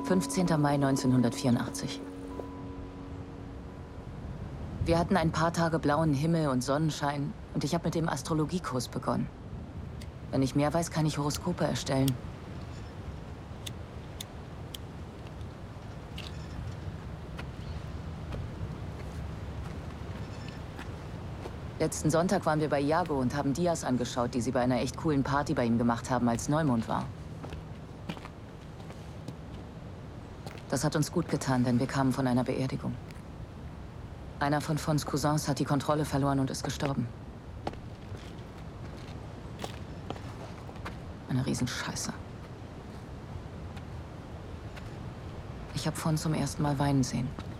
15. Mai 1984. Wir hatten ein paar Tage blauen Himmel und Sonnenschein und ich habe mit dem Astrologiekurs begonnen. Wenn ich mehr weiß, kann ich Horoskope erstellen. Letzten Sonntag waren wir bei Iago und haben Dias angeschaut, die sie bei einer echt coolen Party bei ihm gemacht haben, als Neumond war. Das hat uns gut getan, denn wir kamen von einer Beerdigung. Einer von Fons Cousins hat die Kontrolle verloren und ist gestorben. Eine Riesenscheiße. Ich habe Fons zum ersten Mal weinen sehen.